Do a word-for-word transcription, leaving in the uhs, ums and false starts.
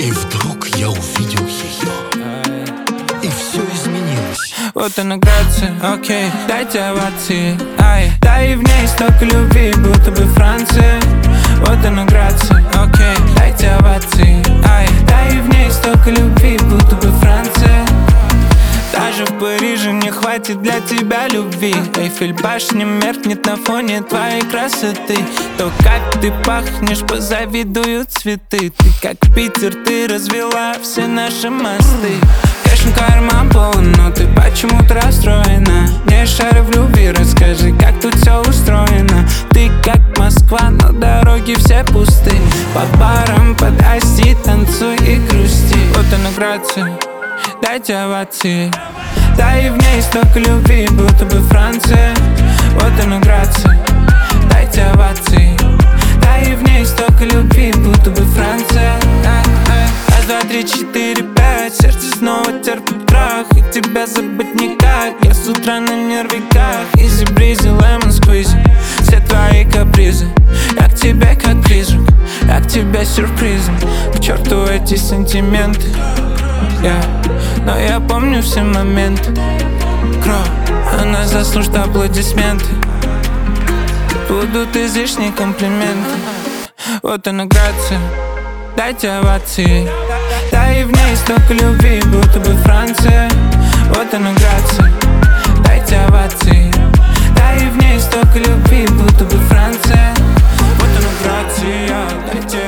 И вдруг я увидел ее, и все изменилось. Вот она грация, окей, дайте овации, ай. Да и в ней столько любви, будто бы Франция. Вот она грация, окей, дайте овации, ай. Да и в ней столько любви, будто бы Франция. Даже в Париже не хватит для тебя любви. Эйфель башня меркнет на фоне твоей красоты. То, как ты пахнешь, позавидуют цветы. Ты как Питер, ты развела все наши мосты. Конечно, карман полон, но ты почему-то расстроена. Не шарю в любви, расскажи, как тут все устроено. Ты как Москва, но дороги все пусты. По барам, под асти, танцуй и грусти. Вот она грация, дайте овации. Да и в ней столько любви, будто бы Франция. Вот она грация, дайте овации. Да и в ней столько любви, будто бы Франция. Раз, два, три, четыре, пять. Сердце снова терпит крах, и тебя забыть никак. Я с утра на нервиках. Изи бризи, лемон сквизи. Все твои капризы. Я к тебе как призрак, я к тебе сюрпризом. К черту эти сантименты, yeah. Но я помню все моменты. Кровь, она заслужит аплодисменты. Будут излишние комплименты. Вот она грация, дайте овации. Да и в ней столько любви, будто бы Франция. Вот она грация, дайте овации. Да и в ней столько любви, будто бы Франция. Вот она грация, дайте